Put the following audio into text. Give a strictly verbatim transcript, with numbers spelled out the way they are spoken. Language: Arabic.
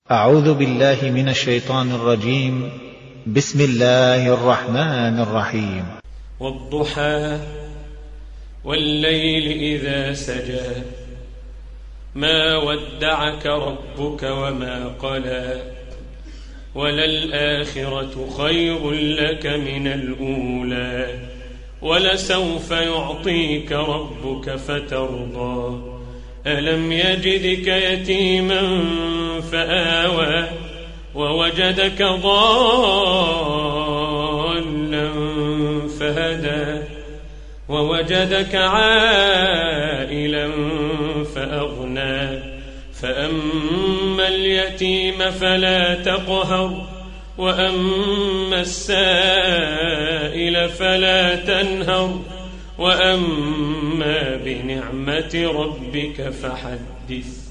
أعوذ بالله من الشيطان الرجيم. بسم الله الرحمن الرحيم. والضحى والليل إذا سجى ما ودعك ربك وما قلى وللآخرة خير لك من الأولى ولسوف يعطيك ربك فترضى ألم يجدك يتيما فآوى ووجدك ضالا فهدى ووجدك عائلا فأغنى فأما اليتيم فلا تقهر وأما السائل فلا تنهر وأما بنعمة ربك فحدث.